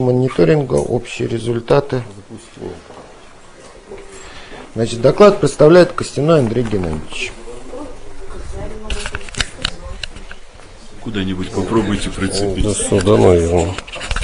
Мониторинга, общие результаты. Значит, доклад представляет Костяной Андрей Геннадьевич. Куда-нибудь попробуйте прицепиться. Да сюда, наверное.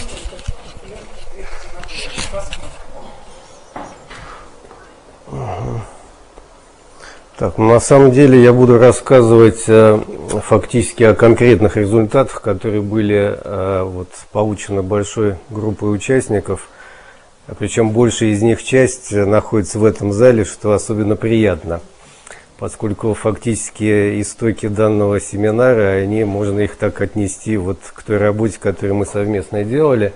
Так, на самом деле я буду рассказывать фактически о конкретных результатах, которые были получены большой группой участников. Причем большая из них часть находится в этом зале, что особенно приятно, поскольку фактически истоки данного семинара, можно их так отнести к той работе, которую мы совместно делали.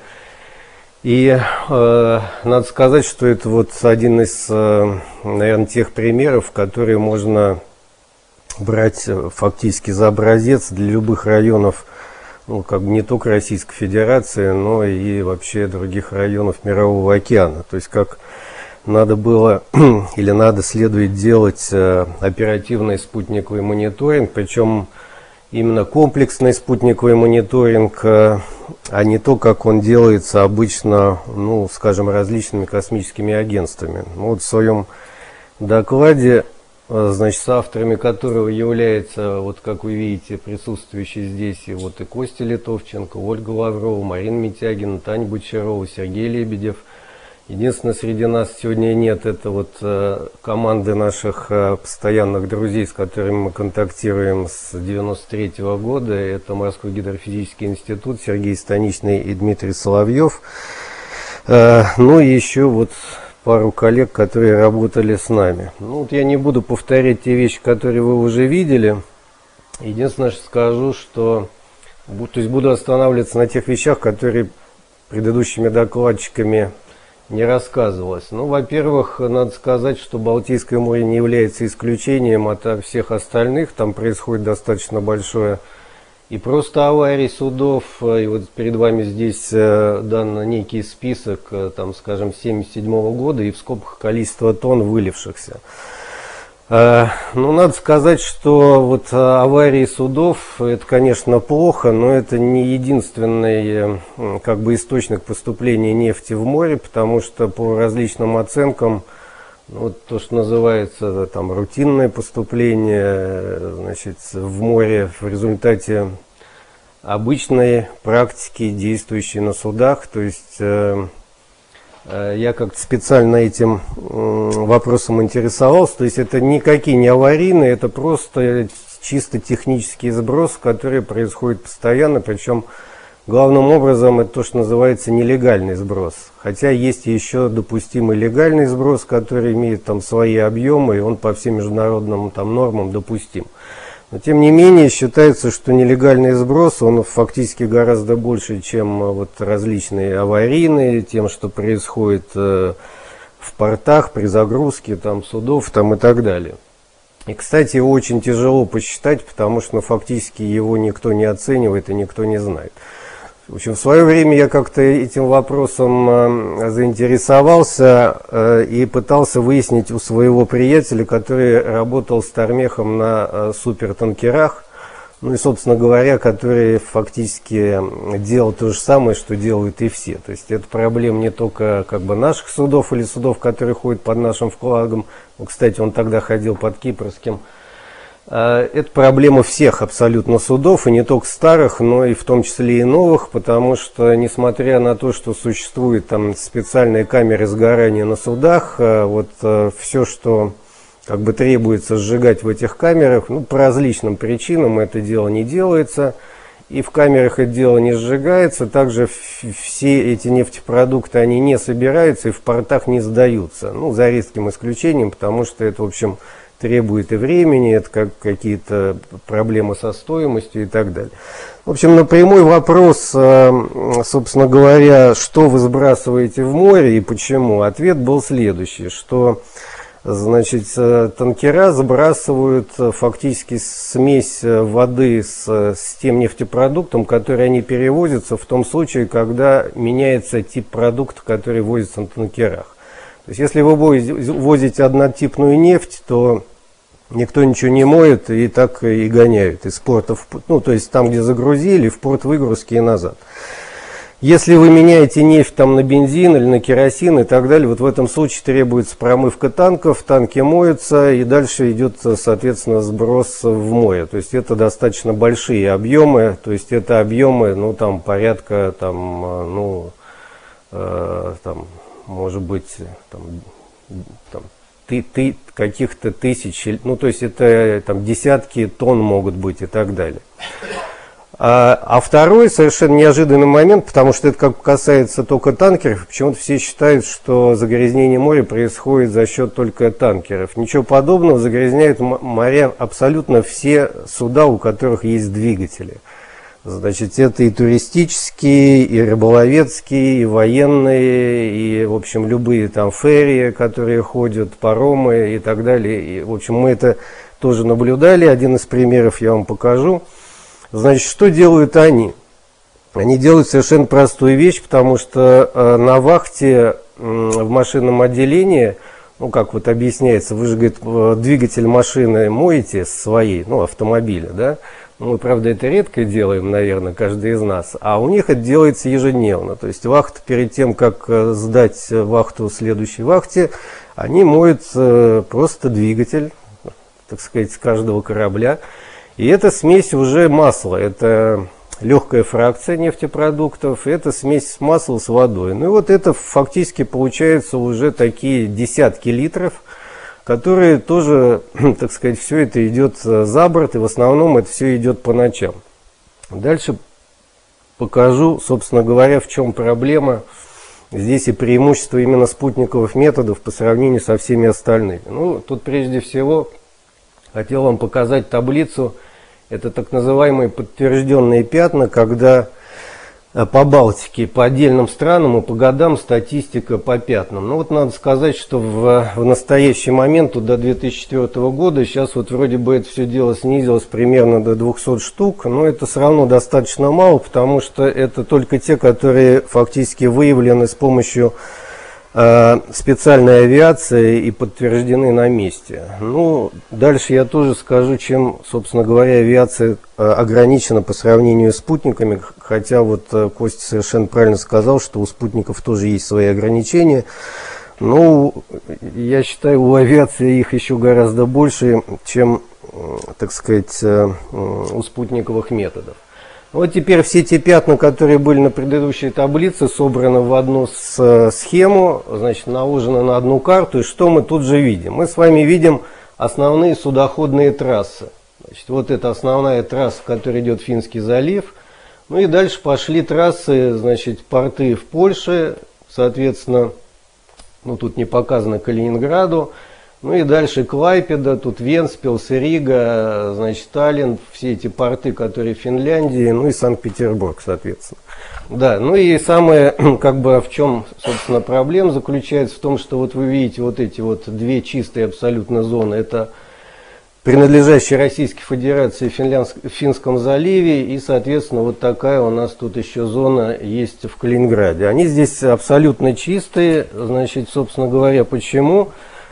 И надо сказать, что это один из, наверное, тех примеров, которые можно брать фактически за образец для любых районов, не только Российской Федерации, но и вообще других районов Мирового океана. То есть как надо было или надо следует делать оперативный спутниковый мониторинг, причем именно комплексный спутниковый мониторинг, а не то, как он делается обычно, скажем, различными космическими агентствами. В своем докладе, с авторами которого является, как вы видите, присутствующие здесь и Костя Литовченко, Ольга Лаврова, Марина Митягина, Таня Бочарова, Сергей Лебедев. Единственное, среди нас сегодня нет, это команды наших постоянных друзей, с которыми мы контактируем с 1993 года. Это Морской гидрофизический институт, Сергей Станичный и Дмитрий Соловьев. И еще пару коллег, которые работали с нами. Я не буду повторять те вещи, которые вы уже видели. Единственное, что скажу, что буду останавливаться на тех вещах, которые предыдущими докладчиками не рассказывалось. Во-первых, надо сказать, что Балтийское море не является исключением от всех остальных. Там происходит достаточно большое и просто аварий судов. И перед вами здесь дан некий список, скажем, 1977 года и в скобках количество тонн вылившихся. Надо сказать, что аварии судов, это, конечно, плохо, но это не единственный источник поступления нефти в море, потому что по различным оценкам, то, что называется рутинное поступление, в море в результате обычной практики, действующей на судах, то есть я как-то специально этим вопросом интересовался. То есть это никакие не аварийные, это просто чисто технический сброс, который происходит постоянно. Причем главным образом это то, что называется нелегальный сброс. Хотя есть еще допустимый легальный сброс, который имеет свои объемы, и он по всем международным нормам допустим. Но тем не менее считается, что нелегальный сброс, он фактически гораздо больше, чем различные аварийные, тем, что происходит в портах при загрузке судов и так далее. И, кстати, его очень тяжело посчитать, потому что фактически его никто не оценивает и никто не знает. В общем, в свое время я как-то этим вопросом заинтересовался и пытался выяснить у своего приятеля, который работал с Тормехом на супертанкерах, и, собственно говоря, который фактически делал то же самое, что делают и все. То есть это проблема не только наших судов или судов, которые ходят под нашим флагом. Кстати, он тогда ходил под кипрским. Это проблема всех абсолютно судов, и не только старых, но и в том числе и новых, потому что, несмотря на то, что существуют специальные камеры сгорания на судах, все, что требуется сжигать в этих камерах, по различным причинам это дело не делается, и в камерах это дело не сжигается. Также все эти нефтепродукты, они не собираются и в портах не сдаются, за редким исключением, потому что это, в общем, требует и времени, это какие-то проблемы со стоимостью и так далее. В общем, на прямой вопрос, собственно говоря, что вы сбрасываете в море и почему, ответ был следующий, что танкера сбрасывают фактически смесь воды с тем нефтепродуктом, который они перевозятся в том случае, когда меняется тип продукта, который возится на танкерах. То есть, если вы возите однотипную нефть, то никто ничего не моет и так и гоняют из порта, то есть там, где загрузили, в порт выгрузки и назад. Если вы меняете нефть там на бензин или на керосин и так далее, вот в этом случае требуется промывка танков, танки моются и дальше идет, соответственно, сброс в море. То есть это достаточно большие объемы, то есть это объемы, ну там порядка, там, там, может быть, там каких-то тысяч, ну то есть это там десятки тонн могут быть и так далее. А второй совершенно неожиданный момент, потому что это как касается только танкеров, почему-то все считают, что загрязнение моря происходит за счет только танкеров. Ничего подобного, загрязняют моря абсолютно все суда, у которых есть двигатели. Значит, это и туристические, и рыболовецкие, и военные, и, в общем, любые там ферри, которые ходят, паромы и так далее. И, в общем, мы это тоже наблюдали. Один из примеров я вам покажу. Значит, что делают они? Они делают совершенно простую вещь, потому что на вахте в машинном отделении, ну, как вот объясняется, вы же, говорит, двигатель машины моете своей, ну, автомобиля, да? Мы, правда, это редко делаем, наверное, каждый из нас, а у них это делается ежедневно. То есть вахта, перед тем, как сдать вахту следующей вахте, они моют просто двигатель, так сказать, с каждого корабля. И это смесь уже масла, это легкая фракция нефтепродуктов, это смесь масла с водой. Ну и вот это фактически получается уже такие десятки литров, которые тоже, так сказать, все это идет за борт, и в основном это все идет по ночам. Дальше покажу, собственно говоря, в чем проблема здесь и преимущество именно спутниковых методов по сравнению со всеми остальными. Ну, тут прежде всего хотел вам показать таблицу. Это так называемые подтвержденные пятна, когда по Балтике, по отдельным странам и по годам статистика по пятнам. Ну вот надо сказать, что в настоящий момент, до 2004 года, сейчас вот вроде бы это все дело снизилось примерно до 200 штук, но это все равно достаточно мало, потому что это только те, которые фактически выявлены с помощью специальной авиации и подтверждены на месте. Ну, дальше я тоже скажу, чем, собственно говоря, авиация ограничена по сравнению с спутниками, хотя вот Костя совершенно правильно сказал, что у спутников тоже есть свои ограничения. Ну, я считаю, у авиации их еще гораздо больше, чем, так сказать, у спутниковых методов. Вот теперь все те пятна, которые были на предыдущей таблице, собраны в одну схему, значит, наложены на одну карту. И что мы тут же видим? Мы с вами видим основные судоходные трассы. Значит, вот это основная трасса, которая идет в Финский залив. Ну и дальше пошли трассы, значит, порты в Польше, соответственно, ну тут не показано Калининграду. Ну и дальше Клайпеда, тут Вентспилс, Рига, значит, Таллин, все эти порты, которые в Финляндии, ну и Санкт-Петербург, соответственно. Да, ну и самое, как бы, в чем, собственно, проблема заключается в том, что вот вы видите вот эти вот две чистые абсолютно зоны, это принадлежащие Российской Федерации в Финском заливе, и, соответственно, вот такая у нас тут еще зона есть в Калининграде. Они здесь абсолютно чистые, значит, собственно говоря, почему?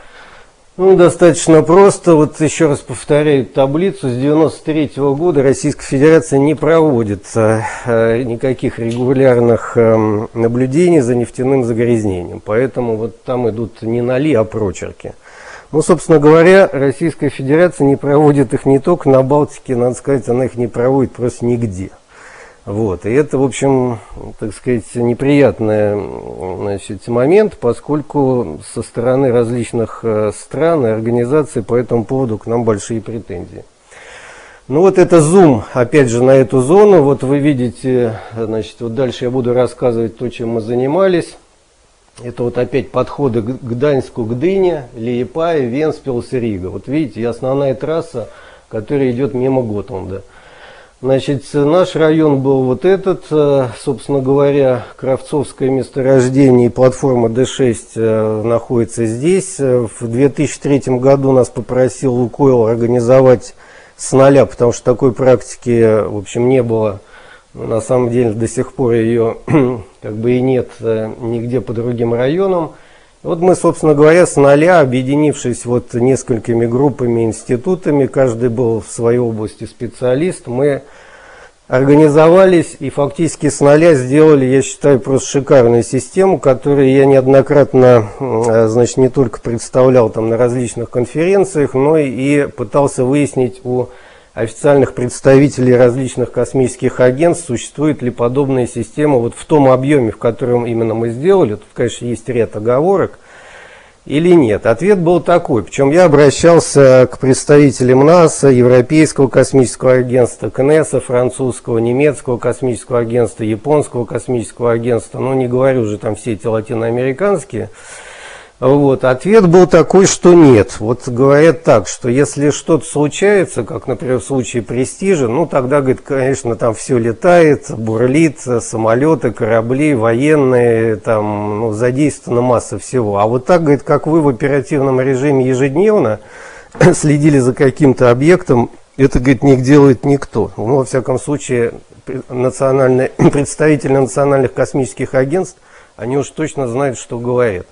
Ну, достаточно просто. Вот еще раз повторяю таблицу. С 1993 года Российская Федерация не проводит никаких регулярных наблюдений за нефтяным загрязнением. Поэтому вот там идут не ноли, а прочерки. Ну, собственно говоря, Российская Федерация не проводит их не только на Балтике, надо сказать, она их не проводит просто нигде. Вот. И это, в общем, так сказать, неприятный, значит, момент, поскольку со стороны различных стран и организаций по этому поводу к нам большие претензии. Ну вот это зум, опять же, на эту зону. Вот вы видите, значит, вот дальше я буду рассказывать то, чем мы занимались. Это вот опять подходы к Гданьску, Гдыне, Лиепае, Вентспилс и Рига. Вот видите, и основная трасса, которая идет мимо Готтланда. Значит, наш район был вот этот, собственно говоря, Кравцовское месторождение и платформа Д6 находится здесь. В 2003 году нас попросил Лукойл организовать с нуля, потому что такой практики, в общем, не было. На самом деле, до сих пор ее как бы и нет нигде по другим районам. Вот мы, собственно говоря, с нуля, объединившись вот несколькими группами, институтами, каждый был в своей области специалист, мы организовались и фактически с нуля сделали, я считаю, просто шикарную систему, которую я неоднократно, значит, не только представлял там на различных конференциях, но и пытался выяснить у официальных представителей различных космических агентств, существует ли подобная система вот в том объеме, в котором именно мы сделали. Тут, конечно, есть ряд оговорок. Или нет? Ответ был такой. Причем я обращался к представителям НАСА, Европейского космического агентства, КНЕСа, французского, немецкого космического агентства, японского космического агентства. Ну, не говорю уже там все эти латиноамериканские. Вот. Ответ был такой, что нет. Вот говорят так, что если что-то случается, как, например, в случае Престижа, ну, тогда, говорит, конечно, там все летает, бурлит, самолеты, корабли, военные, там, ну, задействована масса всего. А вот так, говорит, как вы в оперативном режиме ежедневно следили за каким-то объектом, это, говорит, не делает никто. Ну, во всяком случае, представители национальных космических агентств, они уж точно знают, что говорят.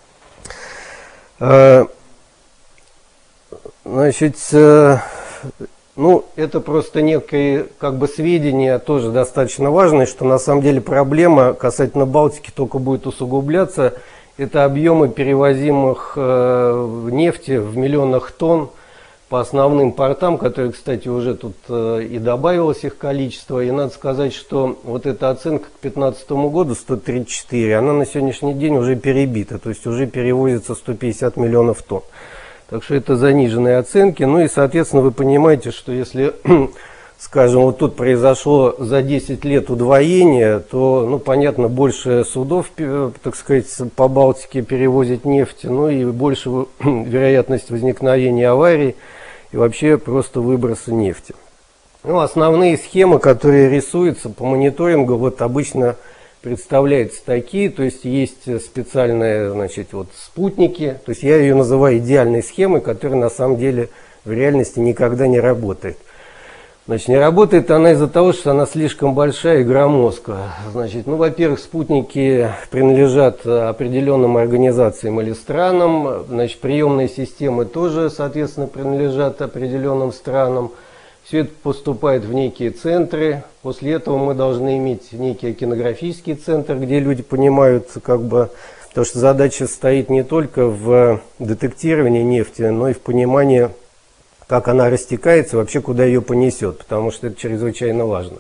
Значит, ну, это просто некое, как бы, сведения тоже достаточно важное, что на самом деле проблема касательно Балтики только будет усугубляться. Это объемы перевозимых нефти в миллионах тонн по основным портам, которые, кстати, уже тут и добавилось их количество. И надо сказать, что вот эта оценка к 2015 году, 134, она на сегодняшний день уже перебита, то есть уже перевозится 150 миллионов тонн. Так что это заниженные оценки. Ну и, соответственно, вы понимаете, что если, скажем, вот тут произошло за 10 лет удвоение, то, ну, понятно, больше судов, так сказать, по Балтике перевозят нефть, ну и больше вероятность возникновения аварий и вообще просто выброса нефти. Ну, основные схемы, которые рисуются по мониторингу, вот обычно представляются такие, то есть есть специальные, значит, вот спутники, то есть я ее называю идеальной схемой, которая на самом деле в реальности никогда не работает. Значит, не работает она из-за того, что она слишком большая и громоздкая. Значит, ну, во-первых, спутники принадлежат определенным организациям или странам. Значит, приемные системы тоже, соответственно, принадлежат определенным странам. Все это поступает в некие центры. После этого мы должны иметь некий океанографический центр, где люди понимают, как бы, потому что задача стоит не только в детектировании нефти, но и в понимании, как она растекается, вообще куда ее понесет, потому что это чрезвычайно важно.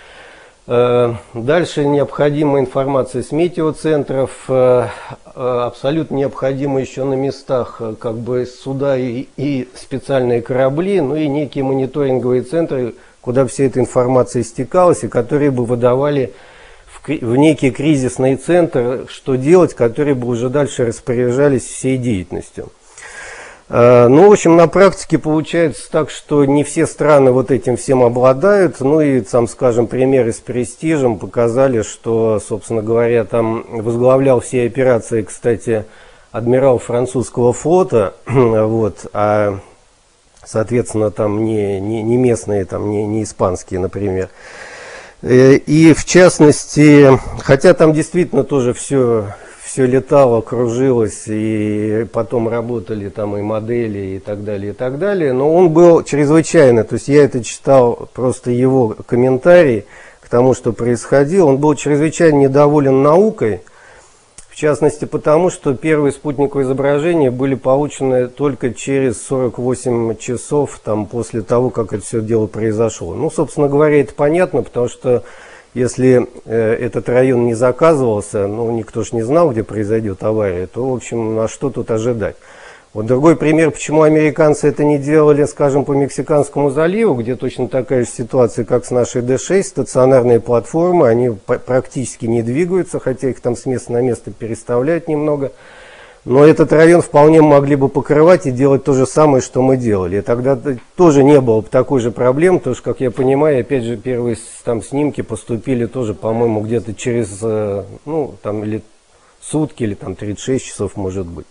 Дальше необходима информация с метеоцентров, абсолютно необходимо еще на местах, как бы, суда и специальные корабли, ну и некие мониторинговые центры, куда вся эта информация стекалась и которые бы выдавали в некий кризисный центр, что делать, которые бы уже дальше распоряжались всей деятельностью. Ну, в общем, на практике получается так, что не все страны вот этим всем обладают. Ну и, там, скажем, примеры с Престижем показали, что, собственно говоря, там возглавлял все операции, кстати, адмирал французского флота, вот, а, соответственно, там не местные, там не испанские, например. И, в частности, хотя там действительно тоже все летало, кружилось, и потом работали там и модели, и так далее, но он был чрезвычайно, то есть я это читал, просто его комментарий к тому, что происходило, он был чрезвычайно недоволен наукой, в частности потому, что первые спутниковые изображения были получены только через 48 часов там, после того, как это все дело произошло. Ну, собственно говоря, это понятно, потому что если этот район не заказывался, ну, никто же не знал, где произойдет авария, то, в общем, на что тут ожидать. Вот другой пример, почему американцы это не делали, скажем, по Мексиканскому заливу, где точно такая же ситуация, как с нашей Д-6, стационарные платформы, они практически не двигаются, хотя их там с места на место переставляют немного. Но этот район вполне могли бы покрывать и делать то же самое, что мы делали. И тогда тоже не было такой же проблем, потому что, как я понимаю, опять же, первые там снимки поступили тоже, по-моему, где-то через, ну, там, или сутки, или там 36 часов, может быть.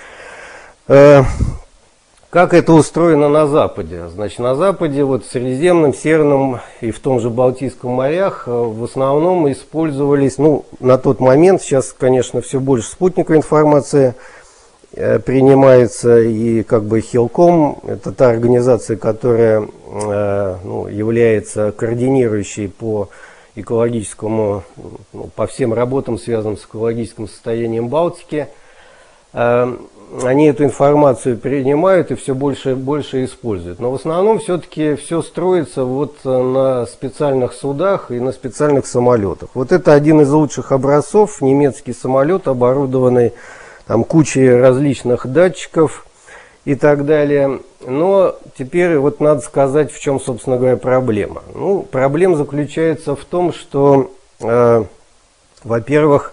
Как это устроено на Западе? Значит, на Западе, вот в Средиземном, Северном и в том же Балтийском морях в основном использовались, ну, на тот момент, сейчас, конечно, все больше спутниковой информации, принимается и как бы Хелком, это та организация, которая является координирующей по экологическому, по всем работам, связанным с экологическим состоянием Балтики. Они эту информацию принимают и все больше и больше используют. Но в основном все-таки все строится вот на специальных судах и на специальных самолетах. Вот это один из лучших образцов, немецкий самолет, оборудованный там кучей различных датчиков и так далее. Но теперь вот надо сказать, в чем, собственно говоря, проблема. Ну, проблема заключается в том, что, во-первых,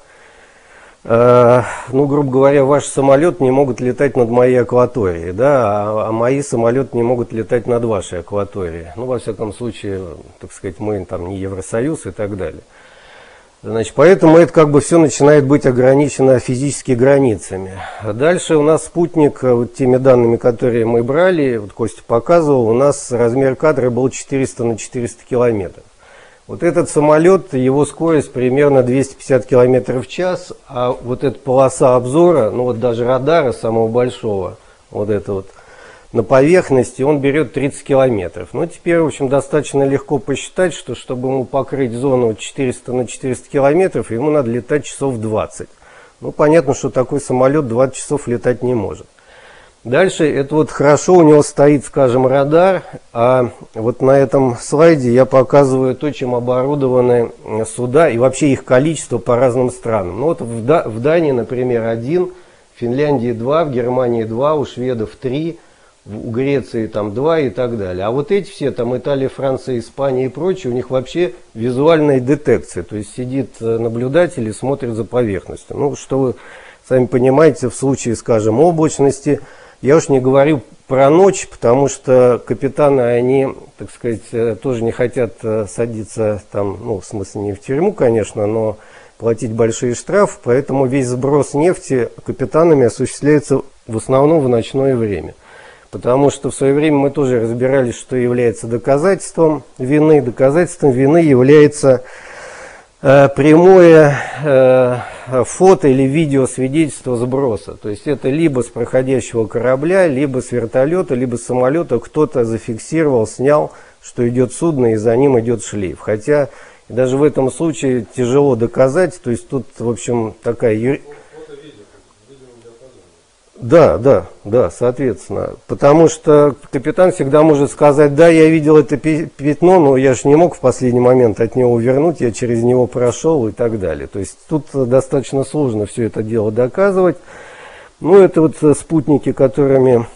грубо говоря, ваши самолеты не могут летать над моей акваторией, да, а мои самолеты не могут летать над вашей акваторией. Ну, во всяком случае, так сказать, мы там не Евросоюз и так далее. Значит, поэтому это как бы все начинает быть ограничено физически границами. Дальше у нас спутник, вот теми данными, которые мы брали, вот Костя показывал, у нас размер кадра был 400 на 400 километров. Вот этот самолет, его скорость примерно 250 километров в час, а вот эта полоса обзора, ну вот даже радара самого большого, вот это вот, на поверхности он берет 30 километров. Ну, теперь, в общем, достаточно легко посчитать, что чтобы ему покрыть зону 400 на 400 километров, ему надо летать часов 20. Ну, понятно, что такой самолет 20 часов летать не может. Дальше, это вот хорошо, у него стоит, скажем, радар, а вот на этом слайде я показываю то, чем оборудованы суда и вообще их количество по разным странам. Ну, вот в Дании, например, 1, в Финляндии 2, в Германии 2, у шведов 3, у Греции там 2 и так далее. А вот эти все, там Италия, Франция, Испания и прочие, у них вообще визуальная детекция. То есть сидит наблюдатель и смотрит за поверхностью. Ну, что вы сами понимаете, в случае, скажем, облачности, я уж не говорю про ночь, потому что капитаны, они, так сказать, тоже не хотят садиться там, ну, в смысле не в тюрьму, конечно, но платить большие штрафы, поэтому весь сброс нефти капитанами осуществляется в основном в ночное время. Потому что в свое время мы тоже разбирались, что является доказательством вины. Доказательством вины является прямое фото или видеосвидетельство сброса. То есть это либо с проходящего корабля, либо с вертолета, либо с самолета кто-то зафиксировал, снял, что идет судно и за ним идет шлейф. Хотя даже в этом случае тяжело доказать. То есть тут, в общем, такая... Да, соответственно. Потому что капитан всегда может сказать: да, я видел это пятно, но я же не мог в последний момент от него увернуть, я через него прошел и так далее. То есть тут достаточно сложно все это дело доказывать. Ну, это вот спутники, которые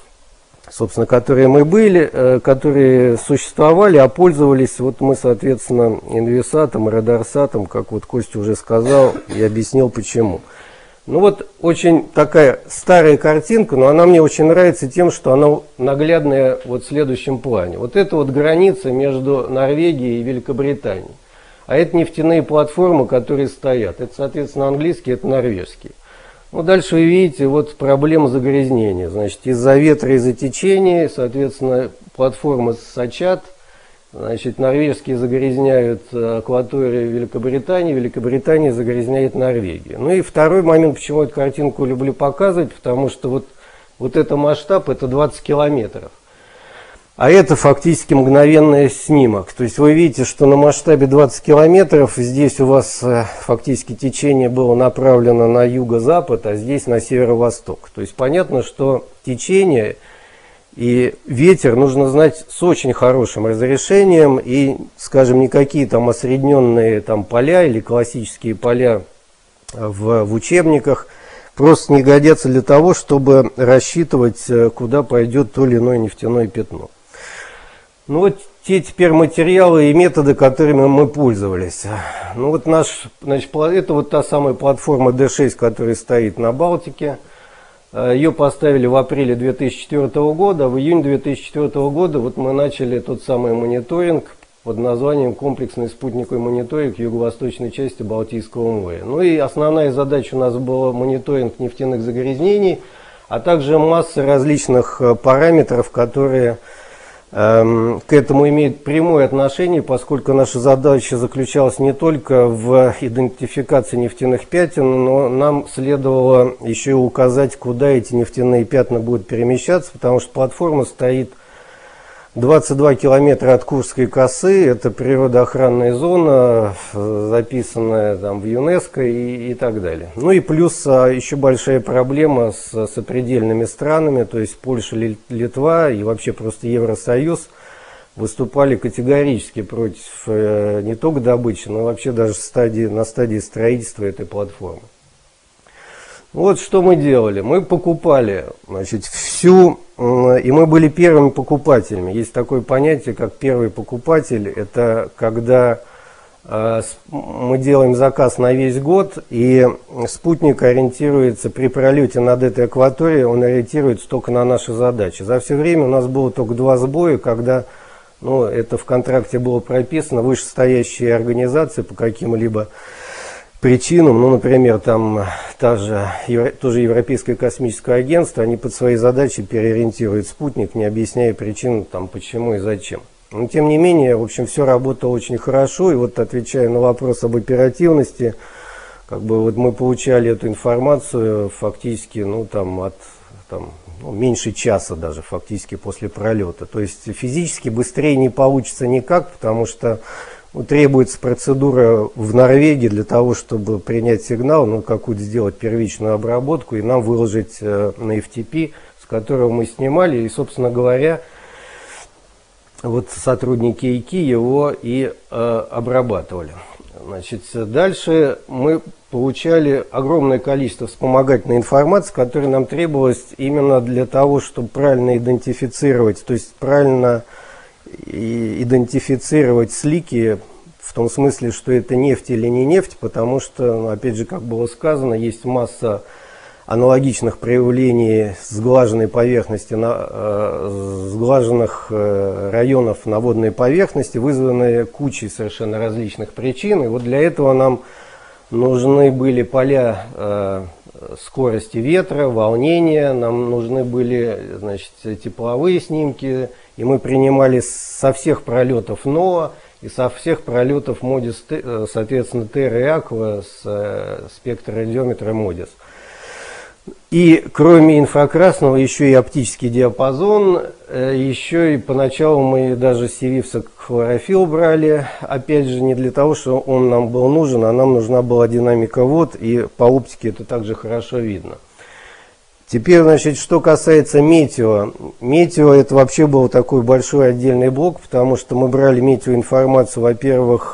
мы были, которые существовали, а пользовались, вот мы, соответственно, Инвисатом, Радарсатом, как вот Костя уже сказал и объяснил почему. Ну вот очень такая старая картинка, но она мне очень нравится тем, что она наглядная вот в следующем плане. Вот это вот граница между Норвегией и Великобританией. А это нефтяные платформы, которые стоят. Это, соответственно, английские, это норвежские. Ну, дальше вы видите вот проблема загрязнения. Значит, из-за ветра, из-за течения, соответственно, платформы сочат. Значит, норвежские загрязняют акваторию Великобритании, Великобритания загрязняет Норвегию. Ну и второй момент, почему эту картинку люблю показывать, потому что вот это масштаб, это 20 километров. А это фактически мгновенный снимок. То есть вы видите, что на масштабе 20 километров здесь у вас фактически течение было направлено на юго-запад, а здесь на северо-восток. То есть понятно, что течение и ветер нужно знать с очень хорошим разрешением, и, скажем, никакие там осредненные там поля или классические поля в учебниках просто не годятся для того, чтобы рассчитывать, куда пойдет то или иное нефтяное пятно. Ну вот те теперь материалы и методы, которыми мы пользовались. Ну вот это вот та самая платформа D6, которая стоит на Балтике. Ее поставили в апреле 2004 года, в июне 2004 года вот мы начали тот самый мониторинг под названием «Комплексный спутниковый мониторинг юго-восточной части Балтийского моря». Ну и основная задача у нас была мониторинг нефтяных загрязнений, а также масса различных параметров, которые к этому имеет прямое отношение, поскольку наша задача заключалась не только в идентификации нефтяных пятен, но нам следовало еще и указать, куда эти нефтяные пятна будут перемещаться, потому что платформа стоит 22 километра от Курской косы, это природоохранная зона, записанная там в ЮНЕСКО и так далее. Ну и плюс еще большая проблема с сопредельными странами, то есть Польша, Литва и вообще просто Евросоюз выступали категорически против не только добычи, но вообще даже на стадии строительства этой платформы. Вот что мы делали. Мы покупали, значит, и мы были первыми покупателями. Есть такое понятие, как первый покупатель. Это когда мы делаем заказ на весь год, и спутник ориентируется при пролете над этой акваторией, он ориентируется только на наши задачи. За все время у нас было только 2 сбоя, когда, ну, это в контракте было прописано, вышестоящие организации по каким-либо причинам, ну, например, там тоже Европейское космическое агентство, они под свои задачи переориентируют спутник, не объясняя причин, там, почему и зачем. Но, тем не менее, в общем, все работало очень хорошо, и вот, отвечая на вопрос об оперативности, как бы вот мы получали эту информацию фактически, ну, там, меньше часа даже фактически после пролета. То есть физически быстрее не получится никак, потому что требуется процедура в Норвегии для того, чтобы принять сигнал, ну, какую-то сделать первичную обработку и нам выложить на FTP, с которого мы снимали. И, собственно говоря, вот сотрудники ИКИ его и обрабатывали. Значит, дальше мы получали огромное количество вспомогательной информации, которая нам требовалась именно для того, чтобы правильно идентифицировать, то есть правильно идентифицировать слики, в том смысле, что это нефть или не нефть, потому что, опять же, как было сказано, есть масса аналогичных проявлений сглаженной поверхности, сглаженных районов на водной поверхности, вызванные кучей совершенно различных причин. И вот для этого нам нужны были поля скорости ветра, волнения, нам нужны были, значит, тепловые снимки, и мы принимали со всех пролетов НОАА и со всех пролетов МОДИС, соответственно, Терра и Аква с спектрорадиометра МОДИС. И кроме инфракрасного еще и оптический диапазон, еще и поначалу мы даже сививсок-хлорофилл брали, опять же не для того, что он нам был нужен, а нам нужна была динамика вод, и по оптике это также хорошо видно. Теперь, значит, что касается метео. Метео это вообще был такой большой отдельный блок, потому что мы брали метеоинформацию, во-первых,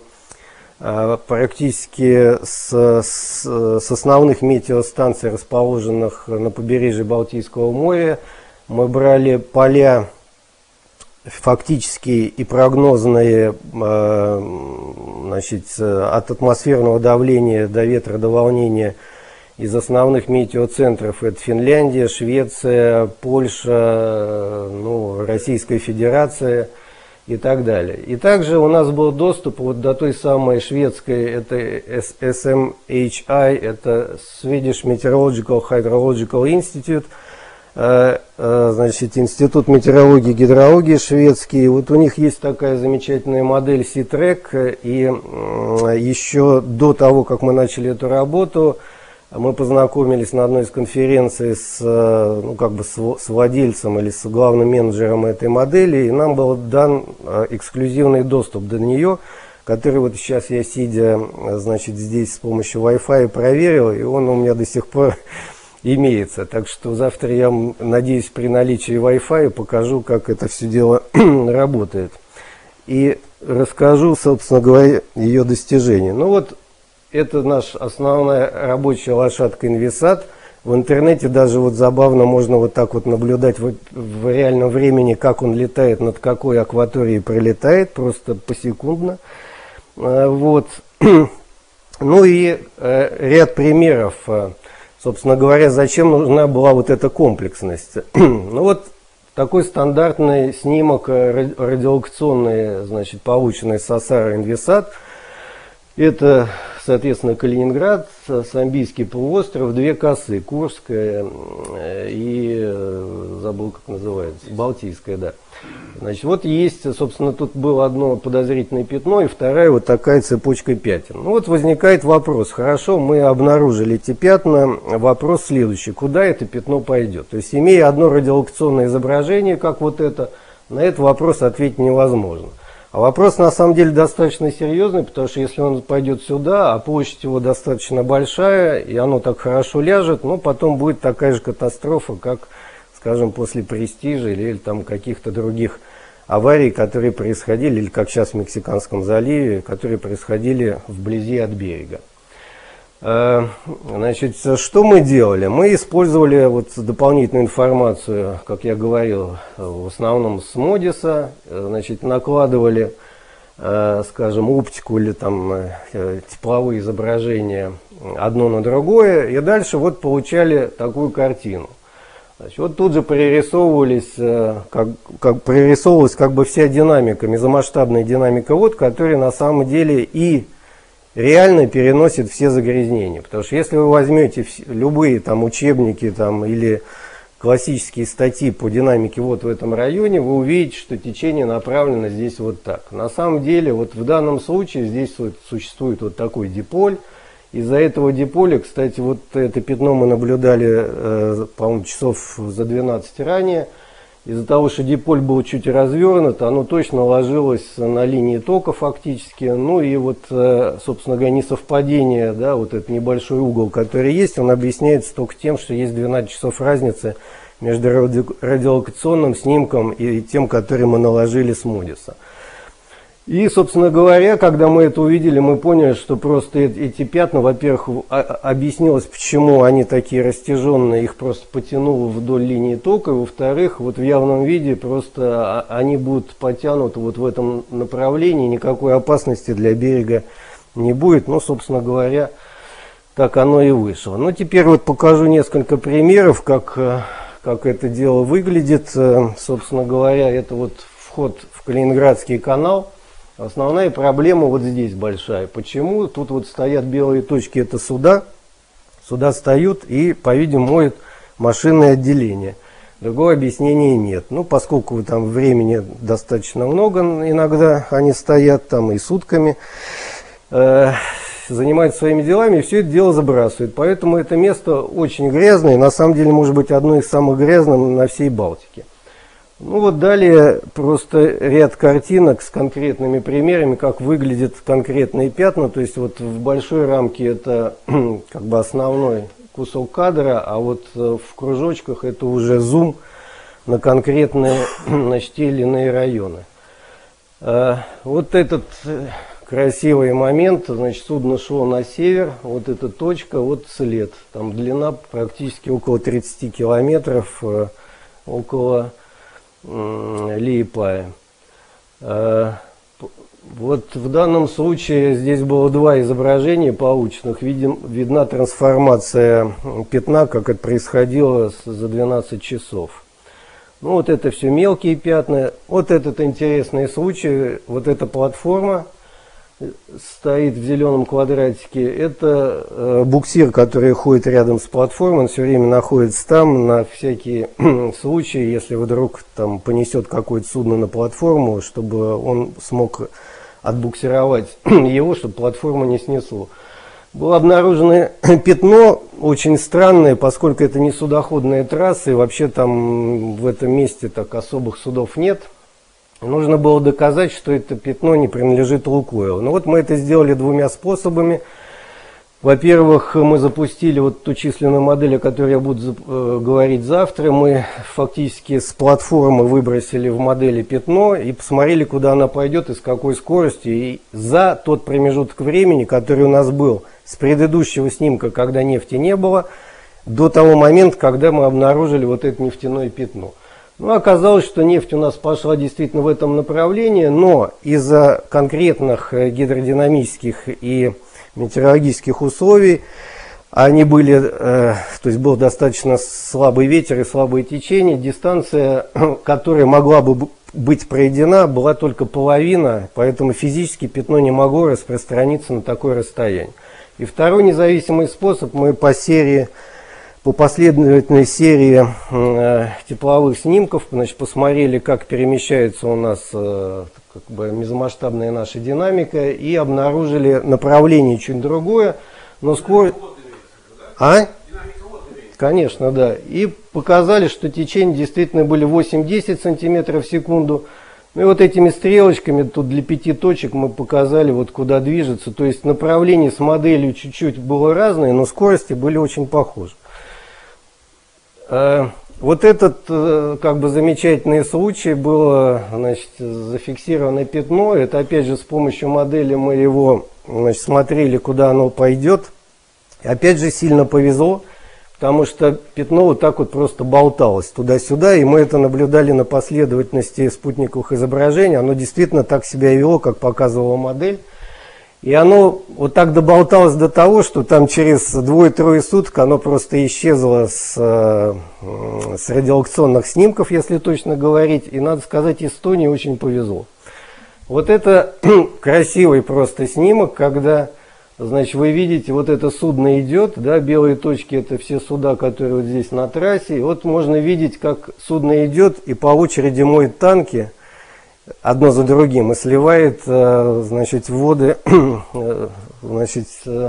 практически с основных метеостанций, расположенных на побережье Балтийского моря. Мы брали поля фактические и прогнозные, значит, от атмосферного давления до ветра, до волнения из основных метеоцентров. Это Финляндия, Швеция, Польша, ну, Российская Федерация и так далее. И также у нас был доступ вот до той самой шведской, это SMHI, это Swedish Meteorological Hydrological Institute, значит, Институт метеорологии и гидрологии шведский. Вот у них есть такая замечательная модель Sea-Track, и еще до того, как мы начали эту работу, мы познакомились на одной из конференций ну, как бы с владельцем или с главным менеджером этой модели, и нам был дан эксклюзивный доступ до нее, который вот сейчас я, сидя, значит, здесь с помощью Wi-Fi проверил, и он у меня до сих пор имеется. Так что завтра я, надеюсь, при наличии Wi-Fi покажу, как это все дело работает. И расскажу, собственно говоря, ее достижения. Ну вот, это наша основная рабочая лошадка Инвисат. В интернете даже вот забавно можно вот так вот наблюдать в реальном времени, как он летает, над какой акваторией пролетает, просто посекундно. Вот. Ну и ряд примеров. Собственно говоря, зачем нужна была вот эта комплексность? Ну вот такой стандартный снимок радиолокационный, значит, полученный с Асара Инвисат. Это, соответственно, Калининград, Самбийский полуостров, две косы, Курская и, забыл, как называется, Балтийская, да. Значит, вот есть, собственно, тут было одно подозрительное пятно, и вторая вот такая цепочка пятен. Ну вот возникает вопрос, хорошо, мы обнаружили эти пятна, вопрос следующий, куда это пятно пойдет? То есть, имея одно радиолокационное изображение, как вот это, на этот вопрос ответить невозможно. А вопрос на самом деле достаточно серьезный, потому что если он пойдет сюда, а площадь его достаточно большая, и оно так хорошо ляжет, ну потом будет такая же катастрофа, как, скажем, после Престижа или там каких-то других аварий, которые происходили, или как сейчас в Мексиканском заливе, которые происходили вблизи от берега. Значит, что мы делали? Мы использовали вот дополнительную информацию, как я говорил, в основном с Модиса, значит, накладывали, скажем, оптику или там тепловые изображения одно на другое, и дальше вот получали такую картину. Значит, вот тут же прорисовывалась как бы вся динамика, мезомасштабная динамика вод, которая на самом деле и реально переносит все загрязнения. Потому что если вы возьмете любые там учебники там, или классические статьи по динамике вод в этом районе, вы увидите, что течение направлено здесь вот так. На самом деле, вот в данном случае здесь вот существует вот такой диполь. Из-за этого диполя, кстати, вот это пятно мы наблюдали, по-моему, часов за 12 ранее. Из-за того, что диполь был чуть развернут, оно точно ложилось на линии тока фактически. Ну и вот, собственно говоря, несовпадение, да, вот этот небольшой угол, который есть, он объясняется только тем, что есть 12 часов разницы между радиолокационным снимком и тем, который мы наложили с Модиса. И, собственно говоря, когда мы это увидели, мы поняли, что просто эти пятна, во-первых, объяснилось, почему они такие растяженные, их просто потянуло вдоль линии тока, и, во-вторых, вот в явном виде просто они будут потянуты вот в этом направлении, никакой опасности для берега не будет. Ну, собственно говоря, так оно и вышло. Ну, теперь вот покажу несколько примеров, как это дело выглядит. Собственно говоря, это вот вход в Калининградский канал. Основная проблема вот здесь большая. Почему? Тут вот стоят белые точки, это суда. Суда встают и, по-видимому, моют машинное отделение. Другого объяснения нет. Ну, поскольку там времени достаточно много, иногда они стоят там и сутками, занимаются своими делами, и все это дело забрасывают. Поэтому это место очень грязное, на самом деле, может быть, одно из самых грязных на всей Балтике. Ну вот далее просто ряд картинок с конкретными примерами, как выглядят конкретные пятна. То есть вот в большой рамке это как бы основной кусок кадра, а вот в кружочках это уже зум на конкретные, значит, те или иные районы. Вот этот красивый момент, значит, судно шло на север, вот эта точка, вот след. Там длина практически около 30 километров, около Лиепая. Вот в данном случае здесь было два изображения полученных. Видна трансформация пятна, как это происходило за 12 часов. Ну вот это все мелкие пятна. Вот этот интересный случай. Вот эта платформа стоит в зеленом квадратике. Это буксир, который ходит рядом с платформой. Он все время находится там на всякие случаи, если вдруг там понесет какое-то судно на платформу, чтобы он смог отбуксировать его, чтобы платформу не снесло. Было обнаружено пятно очень странное, поскольку это не судоходная трасса, и вообще там в этом месте так особых судов нет. Нужно было доказать, что это пятно не принадлежит Лукойлу. Ну вот мы это сделали двумя способами. Во-первых, мы запустили вот ту численную модель, о которой я буду говорить завтра. Мы фактически с платформы выбросили в модели пятно и посмотрели, куда она пойдет и с какой скоростью. И за тот промежуток времени, который у нас был с предыдущего снимка, когда нефти не было, до того момента, когда мы обнаружили вот это нефтяное пятно. Ну, оказалось, что нефть у нас пошла действительно в этом направлении, но из-за конкретных гидродинамических и метеорологических условий они были, то есть был достаточно слабый ветер и слабое течение, дистанция, которая могла бы быть проведена была только половина, поэтому физически пятно не могло распространиться на такое расстояние. И второй независимый способ, мы по последовательной серии тепловых снимков, значит, посмотрели, как перемещается у нас как бы мезомасштабная наша динамика, и обнаружили направление чуть другое, но скорость... Конечно, да. И показали, что течения действительно были 8-10 сантиметров в секунду. Ну и вот этими стрелочками, тут для 5 точек, мы показали, вот куда движется. То есть направление с моделью чуть-чуть было разное, но скорости были очень похожи. Вот этот как бы замечательный случай, было, значит, зафиксировано пятно. Это опять же с помощью модели мы его, значит, смотрели, куда оно пойдет. И опять же сильно повезло, потому что пятно вот так вот просто болталось туда-сюда, и мы это наблюдали на последовательности спутниковых изображений. Оно действительно так себя и вело, как показывала модель. И оно вот так доболталось до того, что там через 2-3 суток оно просто исчезло с радиолокационных снимков, если точно говорить. И надо сказать, Эстонии очень повезло. Вот это красивый просто снимок, когда, значит, вы видите, вот это судно идет, да, белые точки — это все суда, которые вот здесь на трассе. И вот можно видеть, как судно идет и по очереди моет танки одно за другим и сливает, значит, воды, значит,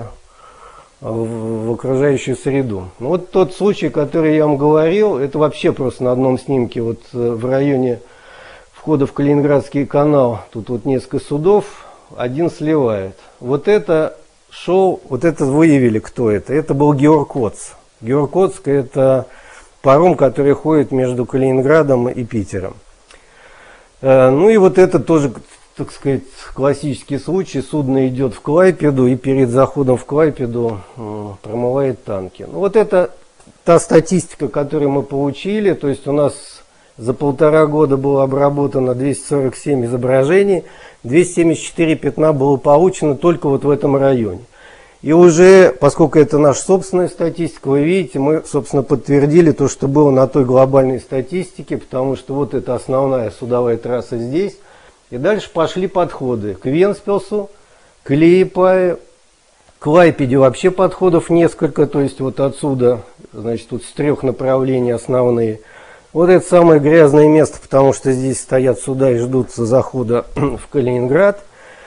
в окружающую среду. Ну, вот тот случай, который я вам говорил, это вообще просто на одном снимке, вот в районе входа в Калининградский канал, тут вот несколько судов, один сливает. Вот это шел, вот это выявили, кто это. Это был Георг-Коц. Георг-Коцк — это паром, который ходит между Калининградом и Питером. Ну и вот это тоже, так сказать, классический случай. Судно идет в Клайпеду и перед заходом в Клайпеду промывает танки. Ну вот это та статистика, которую мы получили. То есть у нас за 1,5 года было обработано 247 изображений, 274 пятна было получено только вот в этом районе. И уже, поскольку это наша собственная статистика, вы видите, мы, собственно, подтвердили то, что было на той глобальной статистике, потому что вот это основная судовая трасса здесь. И дальше пошли подходы к Вентспилсу, к Лиепае, к Клайпеде вообще подходов несколько, то есть вот отсюда, значит, тут с 3 направлений основные. Вот это самое грязное место, потому что здесь стоят суда и ждут захода в Калининград.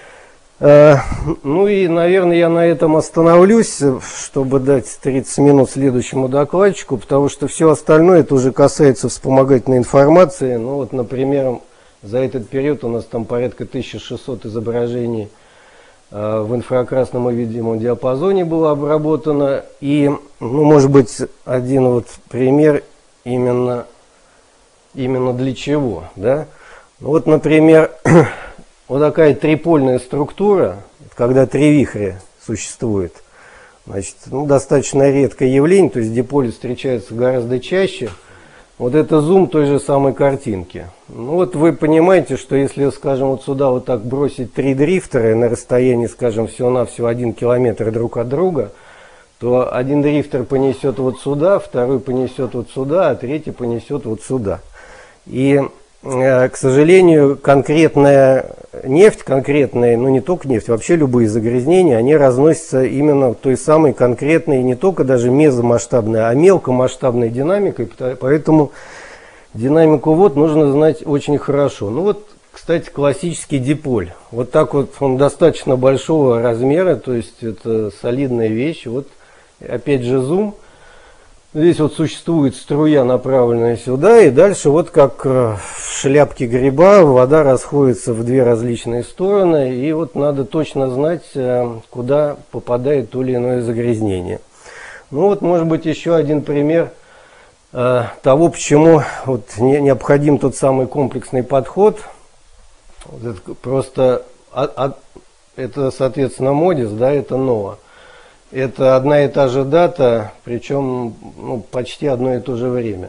Ну и, наверное, я на этом остановлюсь, чтобы дать 30 минут следующему докладчику, потому что все остальное это уже касается вспомогательной информации. Ну вот, например, за этот период у нас там порядка 1600 изображений в инфракрасном и видимом диапазоне было обработано. И, ну, может быть, один вот пример именно для чего, да? Ну, вот, например, вот такая трипольная структура, когда 3 вихря существует, значит, ну, достаточно редкое явление, то есть диполи встречаются гораздо чаще. Вот это зум той же самой картинки. Ну вот вы понимаете, что если, скажем, вот сюда вот так бросить 3 дрифтера на расстоянии, скажем, всего-навсего 1 километр друг от друга, то один дрифтер понесет вот сюда, второй понесет вот сюда, а третий понесет вот сюда. И, к сожалению, конкретная нефть, ну не только нефть, вообще любые загрязнения, они разносятся именно той самой конкретной, не только даже мезомасштабной, а мелкомасштабной динамикой, поэтому динамику вод нужно знать очень хорошо. Ну вот, кстати, классический диполь. Вот так вот он достаточно большого размера, то есть это солидная вещь. Вот опять же зум. Здесь вот существует струя, направленная сюда, и дальше вот как в шляпке гриба вода расходится в 2 различные стороны, и вот надо точно знать, куда попадает то или иное загрязнение. Ну вот, может быть, еще один пример того, почему вот необходим тот самый комплексный подход. Вот это просто, это, соответственно, Модис, да, это НОАА. Это одна и та же дата, причем почти одно и то же время.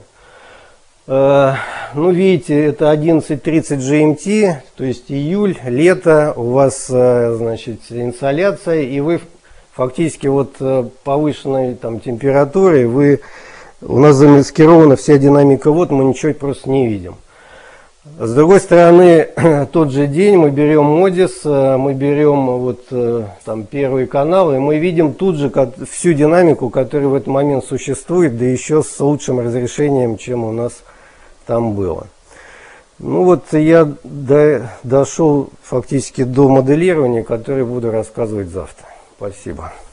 Ну, видите, это 11:30 GMT, то есть июль, лето, у вас, значит, инсоляция, и вы фактически вот повышенной там температурой, у нас замаскирована вся динамика вод, мы ничего просто не видим. С другой стороны, тот же день мы берем Модис, мы берем вот там первый канал, и мы видим тут же всю динамику, которая в этот момент существует, да еще с лучшим разрешением, чем у нас там было. Ну вот я дошел фактически до моделирования, которое буду рассказывать завтра. Спасибо.